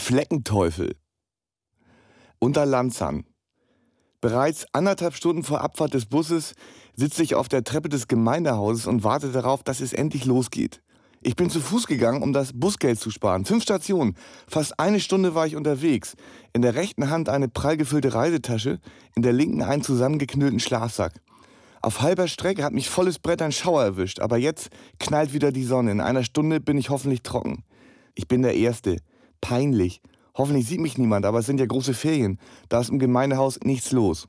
Fleckenteufel. Unter Lanzern. Bereits 1,5 Stunden vor Abfahrt des Busses sitze ich auf der Treppe des Gemeindehauses und warte darauf, dass es endlich losgeht. Ich bin zu Fuß gegangen, um das Busgeld zu sparen. 5 Stationen, fast 1 Stunde war ich unterwegs. In der rechten Hand eine prall gefüllte Reisetasche, in der linken einen zusammengeknüllten Schlafsack. Auf halber Strecke hat mich volles Brett ein Schauer erwischt, aber jetzt knallt wieder die Sonne. In 1 Stunde bin ich hoffentlich trocken. Ich bin der Erste. Peinlich. Hoffentlich sieht mich niemand, aber es sind ja große Ferien. Da ist im Gemeindehaus nichts los.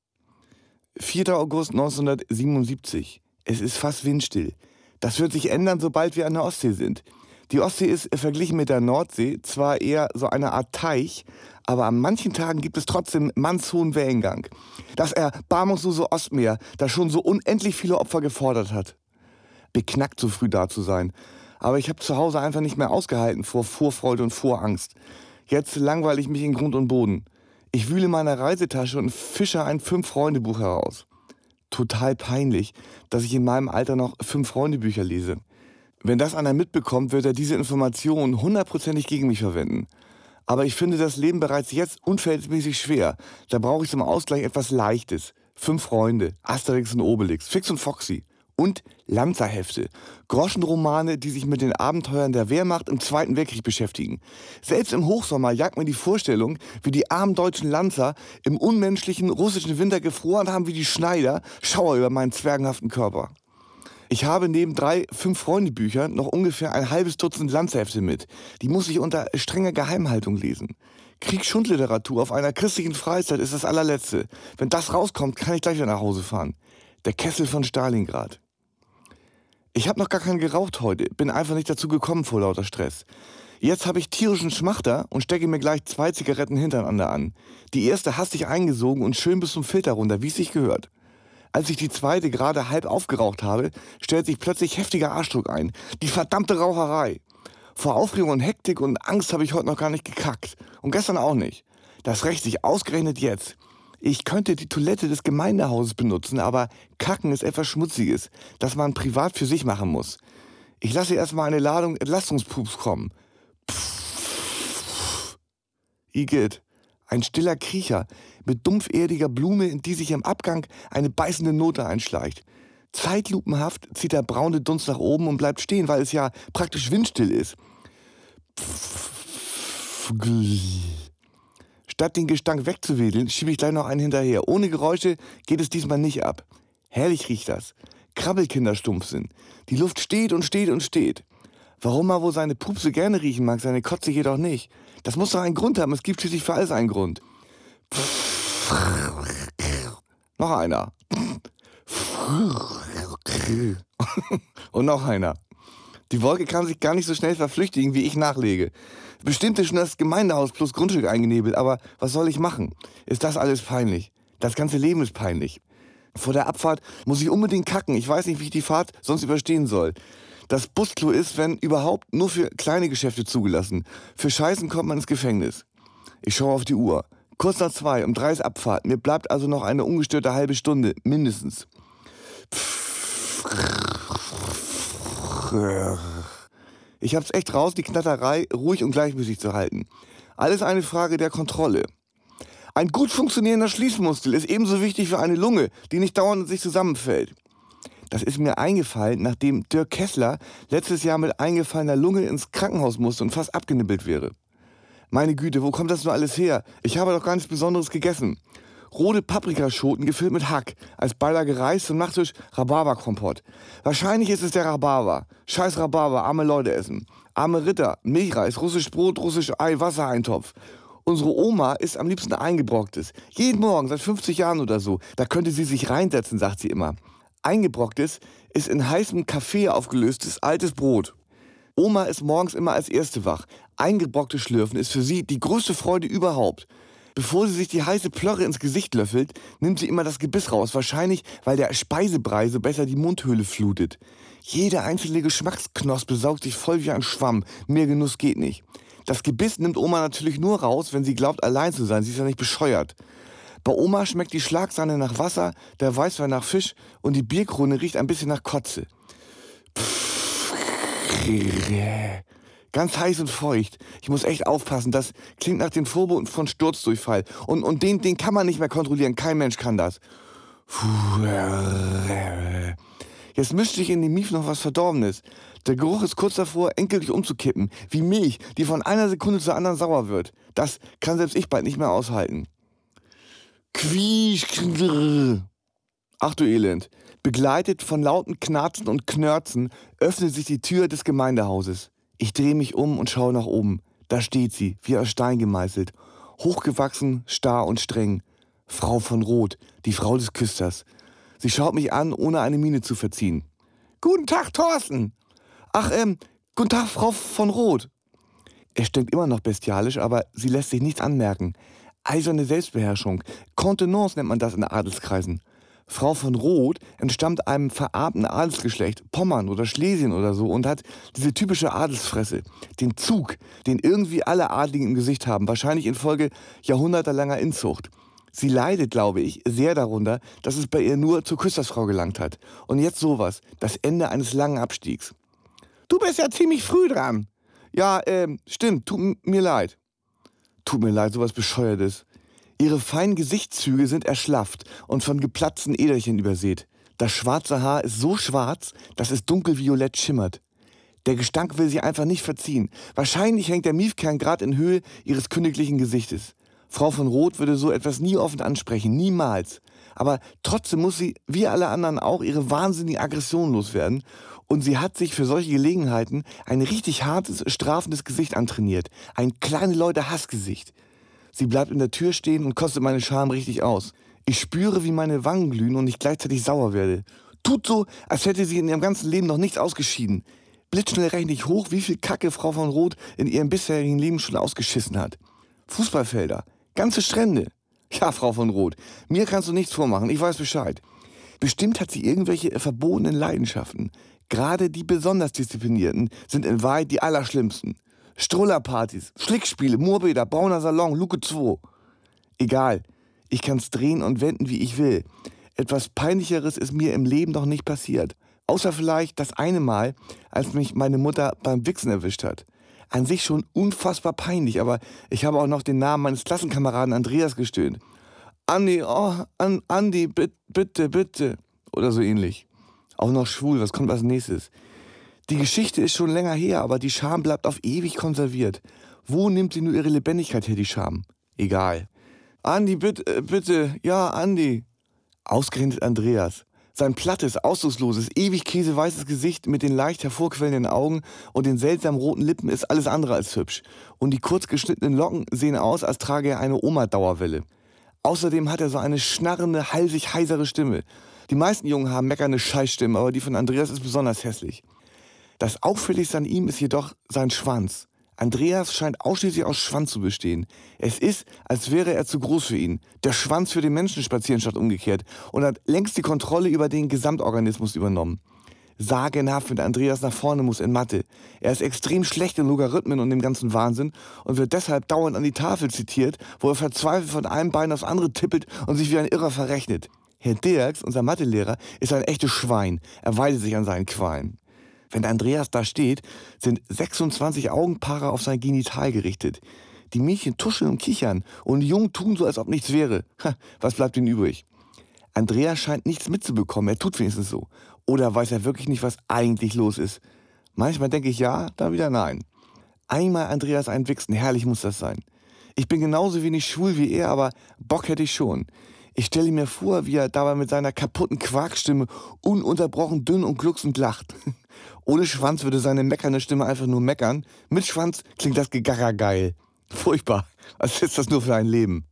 4. August 1977. Es ist fast windstill. Das wird sich ändern, sobald wir an der Ostsee sind. Die Ostsee ist verglichen mit der Nordsee zwar eher so eine Art Teich, aber an manchen Tagen gibt es trotzdem mannshohen Wellengang. Das erbarmungslose Ostmeer, das schon so unendlich viele Opfer gefordert hat. Beknackt, so früh da zu sein. Aber ich habe zu Hause einfach nicht mehr ausgehalten vor Vorfreude und Vorangst. Jetzt langweile ich mich in Grund und Boden. Ich wühle in meiner Reisetasche und fische ein 5-Freunde-Buch heraus. Total peinlich, dass ich in meinem Alter noch 5-Freunde-Bücher lese. Wenn das einer mitbekommt, wird er diese Informationen 100%ig gegen mich verwenden. Aber ich finde das Leben bereits jetzt unverhältnismäßig schwer. Da brauche ich zum Ausgleich etwas Leichtes. 5 Freunde, Asterix und Obelix, Fix und Foxy. Und Lanzerhefte, Groschenromane, die sich mit den Abenteuern der Wehrmacht im Zweiten Weltkrieg beschäftigen. Selbst im Hochsommer jagt mir die Vorstellung, wie die armen deutschen Lanzer im unmenschlichen russischen Winter gefroren haben wie die Schneider, Schauer über meinen zwergenhaften Körper. Ich habe neben 3 5-Freunde-Büchern noch ungefähr ein halbes Dutzend Lanzerhefte mit. Die muss ich unter strenger Geheimhaltung lesen. Kriegsschundliteratur auf einer christlichen Freizeit ist das allerletzte. Wenn das rauskommt, kann ich gleich wieder nach Hause fahren. Der Kessel von Stalingrad. Ich habe noch gar keinen geraucht heute, bin einfach nicht dazu gekommen vor lauter Stress. Jetzt habe ich tierischen Schmachter und stecke mir gleich 2 Zigaretten hintereinander an. Die erste hastig eingesogen und schön bis zum Filter runter, wie es sich gehört. Als ich die zweite gerade halb aufgeraucht habe, stellt sich plötzlich heftiger Arschdruck ein. Die verdammte Raucherei. Vor Aufregung und Hektik und Angst habe ich heute noch gar nicht gekackt. Und gestern auch nicht. Das rächt sich ausgerechnet jetzt. Ich könnte die Toilette des Gemeindehauses benutzen, aber Kacken ist etwas Schmutziges, das man privat für sich machen muss. Ich lasse erstmal eine Ladung Entlastungspups kommen. Igitt, ein stiller Kriecher mit dumpferdiger Blume, in die sich im Abgang eine beißende Note einschleicht. Zeitlupenhaft zieht der braune Dunst nach oben und bleibt stehen, weil es ja praktisch windstill ist. Statt den Gestank wegzuwedeln, schiebe ich gleich noch einen hinterher. Ohne Geräusche geht es diesmal nicht ab. Herrlich riecht das. Krabbelkinderstumpf sind. Die Luft steht und steht und steht. Warum man wohl seine Pupse gerne riechen mag, seine Kotze jedoch nicht. Das muss doch einen Grund haben. Es gibt schließlich für alles einen Grund. Noch einer. Und noch einer. Die Wolke kann sich gar nicht so schnell verflüchtigen, wie ich nachlege. Bestimmt ist schon das Gemeindehaus plus Grundstück eingenebelt, aber was soll ich machen? Ist das alles peinlich? Das ganze Leben ist peinlich. Vor der Abfahrt muss ich unbedingt kacken. Ich weiß nicht, wie ich die Fahrt sonst überstehen soll. Das Busklo ist, wenn überhaupt, nur für kleine Geschäfte zugelassen. Für Scheißen kommt man ins Gefängnis. Ich schaue auf die Uhr. Kurz nach 2, um 3 ist Abfahrt. Mir bleibt also noch eine ungestörte halbe Stunde, mindestens. Ich hab's echt raus, die Knatterei ruhig und gleichmäßig zu halten. Alles eine Frage der Kontrolle. Ein gut funktionierender Schließmuskel ist ebenso wichtig wie eine Lunge, die nicht dauernd in sich zusammenfällt. Das ist mir eingefallen, nachdem Dirk Kessler letztes Jahr mit eingefallener Lunge ins Krankenhaus musste und fast abgenippelt wäre. Meine Güte, wo kommt das nur alles her? Ich habe doch gar nichts Besonderes gegessen. Rote Paprikaschoten gefüllt mit Hack, als Beilage Reis zum Nachtisch Rhabarberkompott. Wahrscheinlich ist es der Rhabarber. Scheiß Rhabarber, arme Leute essen. Arme Ritter, Milchreis, russisch Brot, russisch Ei, Wassereintopf. Unsere Oma isst am liebsten Eingebrocktes. Jeden Morgen, seit 50 Jahren oder so. Da könnte sie sich reinsetzen, sagt sie immer. Eingebrocktes ist in heißem Kaffee aufgelöstes altes Brot. Oma ist morgens immer als Erste wach. Eingebrocktes Schlürfen ist für sie die größte Freude überhaupt. Bevor sie sich die heiße Plörre ins Gesicht löffelt, nimmt sie immer das Gebiss raus. Wahrscheinlich, weil der Speisebrei so besser die Mundhöhle flutet. Jede einzelne Geschmacksknospe saugt sich voll wie ein Schwamm. Mehr Genuss geht nicht. Das Gebiss nimmt Oma natürlich nur raus, wenn sie glaubt, allein zu sein. Sie ist ja nicht bescheuert. Bei Oma schmeckt die Schlagsahne nach Wasser, der Weißwein nach Fisch und die Bierkrone riecht ein bisschen nach Kotze. Ganz heiß und feucht. Ich muss echt aufpassen, das klingt nach den Vorboten von Sturzdurchfall. Und den kann man nicht mehr kontrollieren, kein Mensch kann das. Puh. Jetzt mischt sich in dem Mief noch was Verdorbenes. Der Geruch ist kurz davor, endgültig umzukippen. Wie Milch, die von einer Sekunde zur anderen sauer wird. Das kann selbst ich bald nicht mehr aushalten. Quietsch. Ach du Elend. Begleitet von lauten Knarzen und Knörzen öffnet sich die Tür des Gemeindehauses. Ich drehe mich um und schaue nach oben. Da steht sie, wie aus Stein gemeißelt. Hochgewachsen, starr und streng. Frau von Roth, die Frau des Küsters. Sie schaut mich an, ohne eine Miene zu verziehen. »Guten Tag, Thorsten!« »Ach, guten Tag, Frau von Roth.« Er stinkt immer noch bestialisch, aber sie lässt sich nichts anmerken. Eiserne Selbstbeherrschung. Kontenance nennt man das in Adelskreisen. Frau von Roth entstammt einem verarmten Adelsgeschlecht, Pommern oder Schlesien oder so, und hat diese typische Adelsfresse. Den Zug, den irgendwie alle Adligen im Gesicht haben, wahrscheinlich infolge jahrhundertelanger Inzucht. Sie leidet, glaube ich, sehr darunter, dass es bei ihr nur zur Küstersfrau gelangt hat. Und jetzt sowas, das Ende eines langen Abstiegs. »Du bist ja ziemlich früh dran.« »Ja, stimmt, tut mir leid.« Tut mir leid, sowas Bescheuertes. Ihre feinen Gesichtszüge sind erschlafft und von geplatzten Äderchen übersät. Das schwarze Haar ist so schwarz, dass es dunkelviolett schimmert. Der Gestank will sie einfach nicht verziehen. Wahrscheinlich hängt der Miefkern gerade in Höhe ihres königlichen Gesichtes. Frau von Roth würde so etwas nie offen ansprechen, niemals. Aber trotzdem muss sie, wie alle anderen auch, ihre wahnsinnige Aggression loswerden. Und sie hat sich für solche Gelegenheiten ein richtig hartes, strafendes Gesicht antrainiert. Ein kleine Leute-Hassgesicht. Sie bleibt in der Tür stehen und kostet meine Scham richtig aus. Ich spüre, wie meine Wangen glühen und ich gleichzeitig sauer werde. Tut so, als hätte sie in ihrem ganzen Leben noch nichts ausgeschieden. Blitzschnell rechne ich hoch, wie viel Kacke Frau von Roth in ihrem bisherigen Leben schon ausgeschissen hat. Fußballfelder, ganze Strände. Ja, Frau von Roth, mir kannst du nichts vormachen, ich weiß Bescheid. Bestimmt hat sie irgendwelche verbotenen Leidenschaften. Gerade die besonders Disziplinierten sind in Wahrheit die allerschlimmsten. Strullerpartys, Schlickspiele, Moorbäder, brauner Salon, Luke 2. Egal, ich kann's drehen und wenden, wie ich will. Etwas Peinlicheres ist mir im Leben noch nicht passiert. Außer vielleicht das eine Mal, als mich meine Mutter beim Wichsen erwischt hat. An sich schon unfassbar peinlich, aber ich habe auch noch den Namen meines Klassenkameraden Andreas gestöhnt. Andi, Andi, bitte. Oder so ähnlich. Auch noch schwul, was kommt als nächstes? Die Geschichte ist schon länger her, aber die Scham bleibt auf ewig konserviert. Wo nimmt sie nur ihre Lebendigkeit her, die Scham? Egal. Andi, bitte, ja, Andi. Ausgerechnet Andreas. Sein plattes, ausdrucksloses, ewig käseweißes Gesicht mit den leicht hervorquellenden Augen und den seltsam roten Lippen ist alles andere als hübsch. Und die kurz geschnittenen Locken sehen aus, als trage er eine Oma-Dauerwelle. Außerdem hat er so eine schnarrende, halsig heisere Stimme. Die meisten Jungen haben meckernde Scheißstimmen, aber die von Andreas ist besonders hässlich. Das Auffälligste an ihm ist jedoch sein Schwanz. Andreas scheint ausschließlich aus Schwanz zu bestehen. Es ist, als wäre er zu groß für ihn. Der Schwanz für den Menschen spazieren statt umgekehrt und hat längst die Kontrolle über den Gesamtorganismus übernommen. Sagenhaft, wenn Andreas nach vorne muss in Mathe. Er ist extrem schlecht in Logarithmen und dem ganzen Wahnsinn und wird deshalb dauernd an die Tafel zitiert, wo er verzweifelt von einem Bein aufs andere tippelt und sich wie ein Irrer verrechnet. Herr Dirks, unser Mathelehrer, ist ein echtes Schwein. Er weidet sich an seinen Qualen. Wenn Andreas da steht, sind 26 Augenpaare auf sein Genital gerichtet. Die Mädchen tuscheln und kichern und die Jungen tun so, als ob nichts wäre. Was bleibt ihnen übrig? Andreas scheint nichts mitzubekommen, er tut wenigstens so. Oder weiß er wirklich nicht, was eigentlich los ist? Manchmal denke ich ja, dann wieder nein. Einmal Andreas einwichsen, herrlich muss das sein. Ich bin genauso wenig schwul wie er, aber Bock hätte ich schon. Ich stelle mir vor, wie er dabei mit seiner kaputten Quarkstimme ununterbrochen dünn und glucksend lacht. Ohne Schwanz würde seine meckernde Stimme einfach nur meckern. Mit Schwanz klingt das Gegacker geil. Furchtbar. Was ist das nur für ein Leben?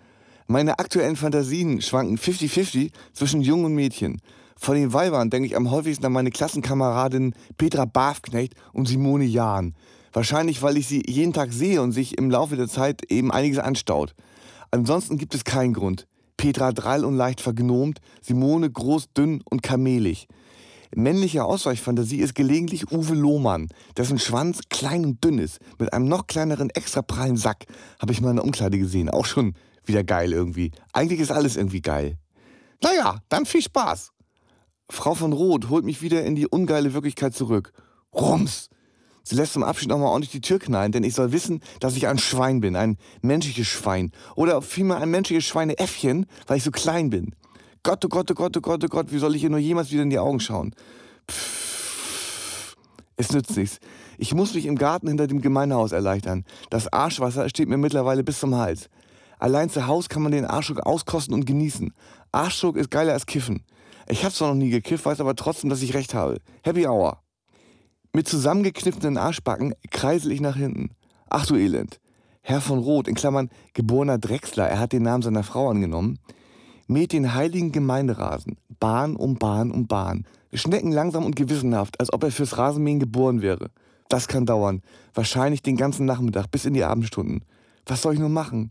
Meine aktuellen Fantasien schwanken 50-50 zwischen Jungen und Mädchen. Von den Weibern denke ich am häufigsten an meine Klassenkameradinnen Petra Bafknecht und Simone Jahn. Wahrscheinlich, weil ich sie jeden Tag sehe und sich im Laufe der Zeit eben einiges anstaut. Ansonsten gibt es keinen Grund. Petra drall und leicht vergnomt, Simone groß, dünn und kamelig. Männliche Ausweichfantasie ist gelegentlich Uwe Lohmann, dessen Schwanz klein und dünn ist, mit einem noch kleineren, extra prallen Sack. Habe ich mal in der Umkleide gesehen, auch schon wieder geil irgendwie. Eigentlich ist alles irgendwie geil. Naja, dann viel Spaß. Frau von Roth holt mich wieder in die ungeile Wirklichkeit zurück. Rums! Sie lässt zum Abschied nochmal ordentlich die Tür knallen, denn ich soll wissen, dass ich ein Schwein bin, ein menschliches Schwein. Oder vielmehr ein menschliches Schweineäffchen, weil ich so klein bin. Gott, oh Gott, oh Gott, oh Gott, oh Gott, wie soll ich ihr nur jemals wieder in die Augen schauen? Pff, es nützt nichts. Ich muss mich im Garten hinter dem Gemeindehaus erleichtern. Das Arschwasser steht mir mittlerweile bis zum Hals. Allein zu Hause kann man den Arschdruck auskosten und genießen. Arschdruck ist geiler als Kiffen. Ich habe zwar noch nie gekifft, weiß aber trotzdem, dass ich recht habe. Happy Hour. Mit zusammengekniffenen Arschbacken kreisel ich nach hinten. Ach du Elend. Herr von Roth, in Klammern geborener Drechsler, er hat den Namen seiner Frau angenommen, mäht den heiligen Gemeinderasen, Bahn um Bahn um Bahn, Schnecken langsam und gewissenhaft, als ob er fürs Rasenmähen geboren wäre. Das kann dauern, wahrscheinlich den ganzen Nachmittag, bis in die Abendstunden. Was soll ich nur machen?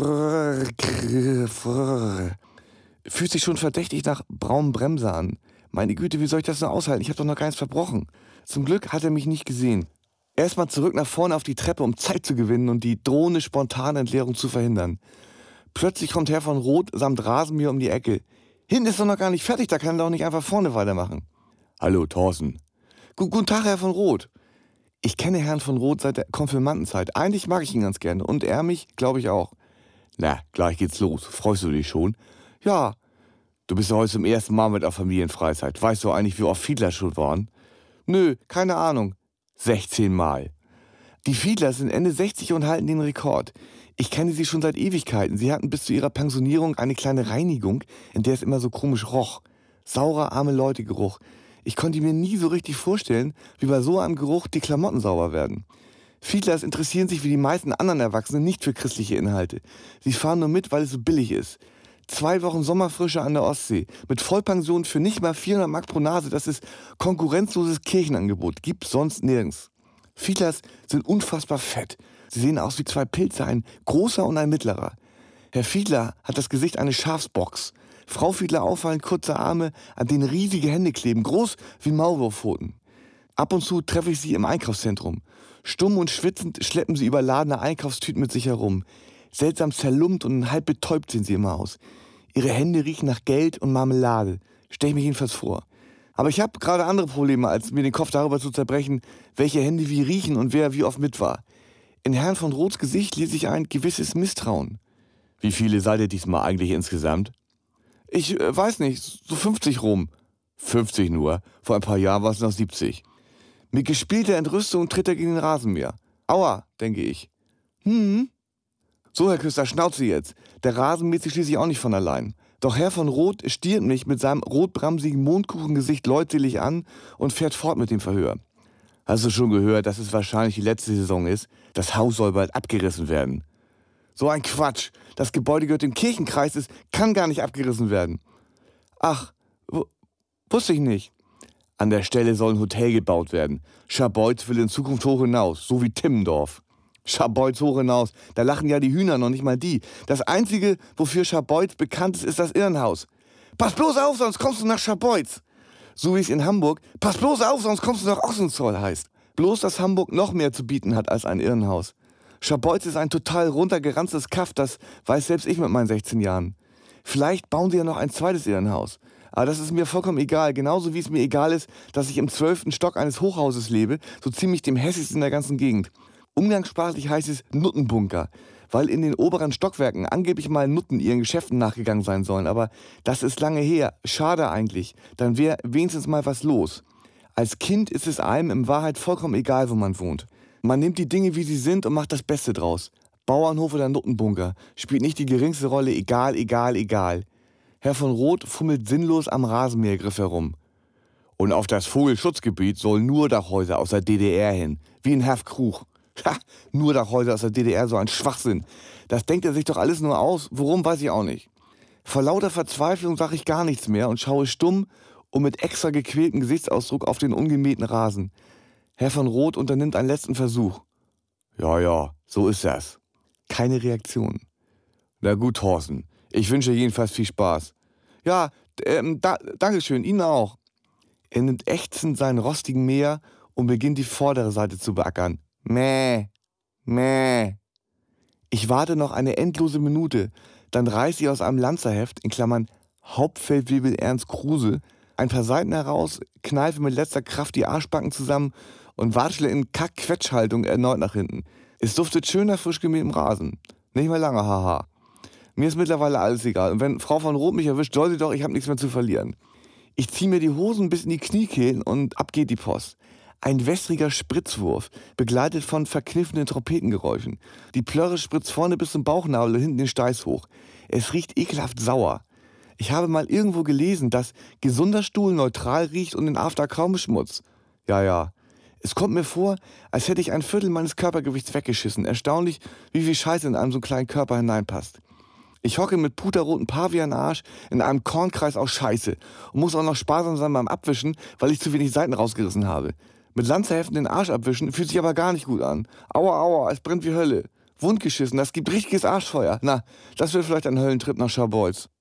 Fühlt sich schon verdächtig nach braunem Bremser an. Meine Güte, wie soll ich das nur aushalten? Ich habe doch noch gar nichts verbrochen. Zum Glück hat er mich nicht gesehen. Erstmal zurück nach vorne auf die Treppe, um Zeit zu gewinnen und die drohende spontane Entleerung zu verhindern. Plötzlich kommt Herr von Roth samt Rasenmäher um die Ecke. Hinten ist doch noch gar nicht fertig, da kann er doch nicht einfach vorne weitermachen. Hallo, Thorsten. Guten Tag, Herr von Roth. Ich kenne Herrn von Roth seit der Konfirmandenzeit. Eigentlich mag ich ihn ganz gerne. Und er mich, glaube ich, auch. Na, gleich geht's los. Freust du dich schon? Ja. Du bist ja heute zum ersten Mal mit der Familienfreizeit. Weißt du eigentlich, wie oft Fiedler schon waren? Nö, keine Ahnung. 16 Mal. Die Fiedlers sind Ende 60 und halten den Rekord. Ich kenne sie schon seit Ewigkeiten. Sie hatten bis zu ihrer Pensionierung eine kleine Reinigung, in der es immer so komisch roch. Saurer, arme Leute-Geruch. Ich konnte mir nie so richtig vorstellen, wie bei so einem Geruch die Klamotten sauber werden. Fiedlers interessieren sich wie die meisten anderen Erwachsenen nicht für christliche Inhalte. Sie fahren nur mit, weil es so billig ist. 2 Wochen Sommerfrische an der Ostsee, mit Vollpension für nicht mal 400 Mark pro Nase, das ist konkurrenzloses Kirchenangebot, gibt's sonst nirgends. Fiedlers sind unfassbar fett. Sie sehen aus wie 2 Pilze, ein großer und ein mittlerer. Herr Fiedler hat das Gesicht eines Schafsbocks. Frau Fiedler auffallend kurze Arme, an denen riesige Hände kleben, groß wie Maulwurfpfoten. Ab und zu treffe ich sie im Einkaufszentrum. Stumm und schwitzend schleppen sie überladene Einkaufstüten mit sich herum. Seltsam zerlumpt und halb betäubt sehen sie immer aus. Ihre Hände riechen nach Geld und Marmelade, stelle ich mir jedenfalls vor. Aber ich habe gerade andere Probleme, als mir den Kopf darüber zu zerbrechen, welche Hände wie riechen und wer wie oft mit war. In Herrn von Roths Gesicht lese ich ein gewisses Misstrauen. Wie viele seid ihr diesmal eigentlich insgesamt? Ich weiß nicht, so 50 rum. 50 nur? Vor ein paar Jahren war es noch 70. Mit gespielter Entrüstung tritt er gegen den Rasenmäher. Aua, denke ich. So, Herr Küster, Schnauze jetzt. Der Rasen mäht sich schließlich auch nicht von allein. Doch Herr von Roth stiert mich mit seinem rotbramsigen Mondkuchengesicht leutselig an und fährt fort mit dem Verhör. Hast du schon gehört, dass es wahrscheinlich die letzte Saison ist? Das Haus soll bald abgerissen werden. So ein Quatsch. Das Gebäude gehört dem Kirchenkreis, es kann gar nicht abgerissen werden. Ach, wusste ich nicht. An der Stelle soll ein Hotel gebaut werden. Scharbeutz will in Zukunft hoch hinaus, so wie Timmendorf. Scharbeutz hoch hinaus, da lachen ja die Hühner, noch nicht mal die. Das Einzige, wofür Scharbeutz bekannt ist, ist das Irrenhaus. Pass bloß auf, sonst kommst du nach Scharbeutz. So wie es in Hamburg, pass bloß auf, sonst kommst du nach Ochsenzoll heißt. Bloß, dass Hamburg noch mehr zu bieten hat als ein Irrenhaus. Scharbeutz ist ein total runtergeranztes Kaff, das weiß selbst ich mit meinen 16 Jahren. Vielleicht bauen sie ja noch ein zweites Irrenhaus. Aber das ist mir vollkommen egal, genauso wie es mir egal ist, dass ich im 12. Stock eines Hochhauses lebe, so ziemlich dem hässlichsten in der ganzen Gegend. Umgangssprachlich heißt es Nuttenbunker, weil in den oberen Stockwerken angeblich mal Nutten ihren Geschäften nachgegangen sein sollen. Aber das ist lange her. Schade eigentlich. Dann wäre wenigstens mal was los. Als Kind ist es einem in Wahrheit vollkommen egal, wo man wohnt. Man nimmt die Dinge, wie sie sind und macht das Beste draus. Bauernhof oder Nuttenbunker spielt nicht die geringste Rolle. Egal, egal, egal. Herr von Roth fummelt sinnlos am Rasenmähergriff herum. Und auf das Vogelschutzgebiet sollen nur Dachhäuser aus der DDR hin. Wie in Herfkrug. Ha, nur Dachhäuser aus der DDR, so ein Schwachsinn. Das denkt er sich doch alles nur aus. Worum, weiß ich auch nicht. Vor lauter Verzweiflung sage ich gar nichts mehr und schaue stumm und mit extra gequältem Gesichtsausdruck auf den ungemähten Rasen. Herr von Roth unternimmt einen letzten Versuch. Ja, so ist das. Keine Reaktion. Na gut, Thorsten. Ich wünsche jedenfalls viel Spaß. Ja, Dankeschön, Ihnen auch. Er nimmt ächzend seinen rostigen Mäher und beginnt die vordere Seite zu beackern. Mäh, mäh. Ich warte noch eine endlose Minute, dann reiße ich aus einem Lanzerheft, in Klammern Hauptfeldwebel Ernst Kruse, ein paar Seiten heraus, kneife mit letzter Kraft die Arschbacken zusammen und watschle in Kack-Quetsch-Haltung erneut nach hinten. Es duftet schöner frisch gemähtem Rasen. Nicht mehr lange, haha. Mir ist mittlerweile alles egal. Und wenn Frau von Roth mich erwischt, soll sie doch, ich habe nichts mehr zu verlieren. Ich ziehe mir die Hosen bis in die Kniekehlen und ab geht die Post. Ein wässriger Spritzwurf, begleitet von verkniffenen Trompetengeräuschen. Die Plörre spritzt vorne bis zum Bauchnabel und hinten den Steiß hoch. Es riecht ekelhaft sauer. Ich habe mal irgendwo gelesen, dass gesunder Stuhl neutral riecht und in After kaum Schmutz. Ja. Es kommt mir vor, als hätte ich ein Viertel meines Körpergewichts weggeschissen. Erstaunlich, wie viel Scheiße in einem so kleinen Körper hineinpasst. Ich hocke mit puterroten Pavianarsch in einem Kornkreis aus Scheiße und muss auch noch sparsam sein beim Abwischen, weil ich zu wenig Seiten rausgerissen habe. Mit Lanzerheften den Arsch abwischen fühlt sich aber gar nicht gut an. Aua, es brennt wie Hölle. Wundgeschissen, das gibt richtiges Arschfeuer. Na, das wird vielleicht ein Höllentrip nach Scharbeutz.